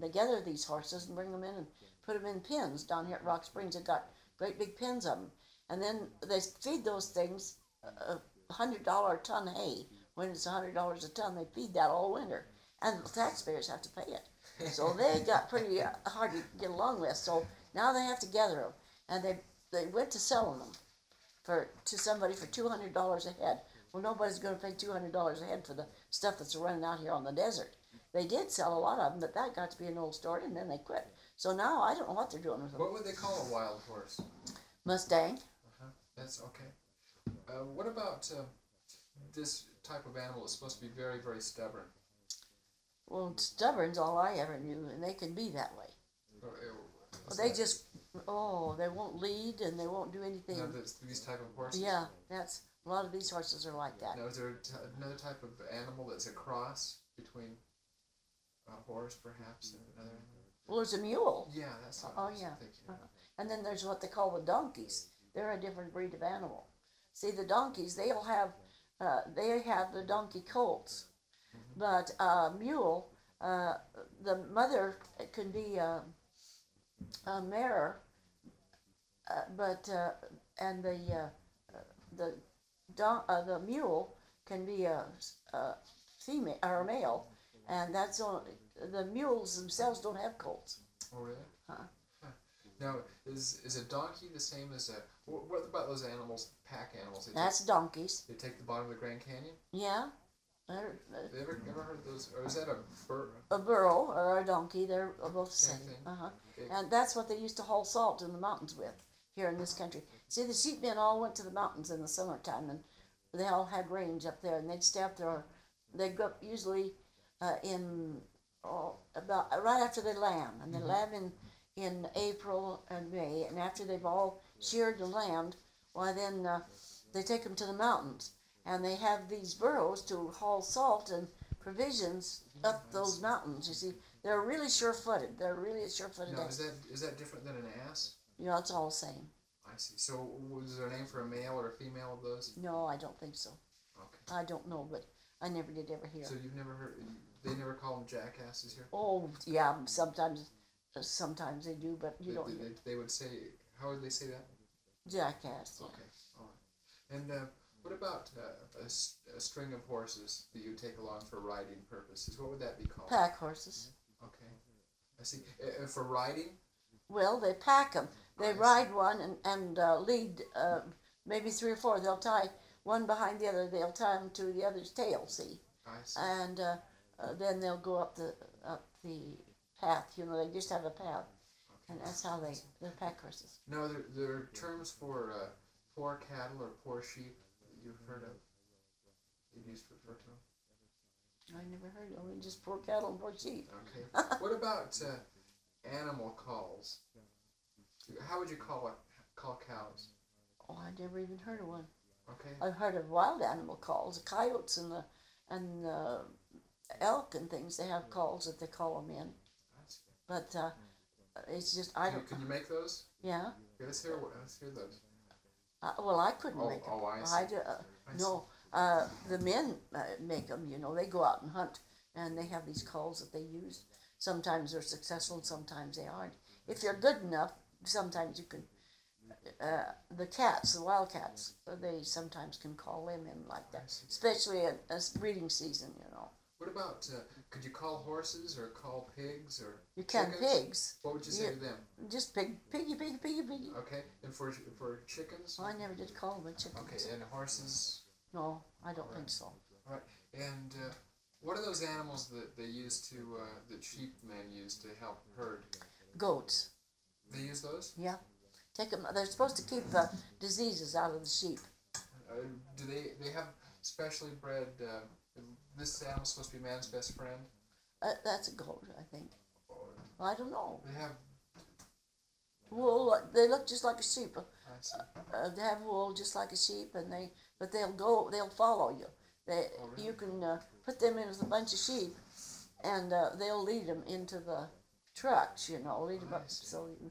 they gather these horses and bring them in and put them in pens down here at Rock Springs. They've got great big pens of them, and then they feed those things $100 a ton hay. When it's $100 a ton, they feed that all winter, and the taxpayers have to pay it. So they got pretty hard to get along with. So now they have to gather them, and they went to selling them to somebody for $200 a head. Well, nobody's going to pay $200 a head for the stuff that's running out here on the desert. They did sell a lot of them, but that got to be an old story, and then they quit. So now I don't know what they're doing with them. What would they call a wild horse? Mustang. That's okay. What about this type of animal that's supposed to be very, very stubborn? Well, stubborn's all I ever knew, and they can be that way. They just, they won't lead and they won't do anything. No, these type of horses? Yeah, a lot of these horses are like that. Now, is there another type of animal that's a cross between a horse, perhaps, and another animal? Well, there's a mule. Yeah, that's what I was thinking. And then there's what they call the donkeys. They're a different breed of animal. See, the donkeys, they have the donkey colts. But mule, the mother can be a mare, and the mule can be a female or a male, and that's only the mules themselves don't have colts. Oh really? Now, is a donkey the same as a? What about those animals, pack animals? That's donkeys. They take the bottom of the Grand Canyon. Yeah. Have you ever heard of those? Or is that a burro? A burro or a donkey, they're both the same. Thing. And that's what they used to haul salt in the mountains with here in this country. See, the sheep men all went to the mountains in the summertime, and they all had range up there, and they'd stay up there. They'd go up usually about right after they lamb, and they lamb in April and May, and after they've all sheared the land, why then they take them to the mountains. And they have these burros to haul salt and provisions up those mountains. You see, they're really sure-footed. They're really a sure-footed. Now, is that different than an ass? It's all the same. I see. So, was there a name for a male or a female of those? No, I don't think so. Okay. I don't know, but I never did ever hear. So you've never heard? They never call them jackasses here? Oh, yeah. Sometimes they do, but you don't hear. They would say. How would they say that? Jackass. Yeah. Okay. All right. And what about a string of horses that you take along for riding purposes? What would that be called? Pack horses. Okay, I see. For riding? Well, they pack them. They ride one and lead maybe 3 or 4. They'll tie one behind the other. They'll tie them to the other's tail. See. I see. And then they'll go up the path. They just have a path, and that's how they're pack horses. No, there are terms for poor cattle or poor sheep. You've heard of? You used to refer to them? I never heard of them. Just poor cattle and poor sheep. Okay. What about animal calls? How would you call cows? Oh, I never even heard of one. Okay. I've heard of wild animal calls, the coyotes and the elk and things. They have calls that they call them in. But it's just I don't. Can you make those? Yeah. Okay, let's hear those. Well, I couldn't make them. Oh, I see. No, the men make them. They go out and hunt, and they have these calls that they use. Sometimes they're successful, and sometimes they aren't. If you're good enough, sometimes you can. The wildcats, they sometimes can call them in like that, especially at breeding season. What about, could you call horses or call pigs or you can chickens? Pigs. What would you say to them? Just piggy. Okay, and for chickens? Well, I never did call them chickens. Okay, and horses? No, I don't think so. All right, and what are those animals that they use that sheep men use to help herd? Goats. They use those? Yeah. Take them. They're supposed to keep the diseases out of the sheep. Do they have specially bred? This animal's supposed to be man's best friend. That's a goat, I think. I don't know. They have wool. They look just like a sheep. I see. They have wool just like a sheep, but they'll follow you. Really? You can put them in with a bunch of sheep, and they'll lead them into the trucks. Lead them up so you can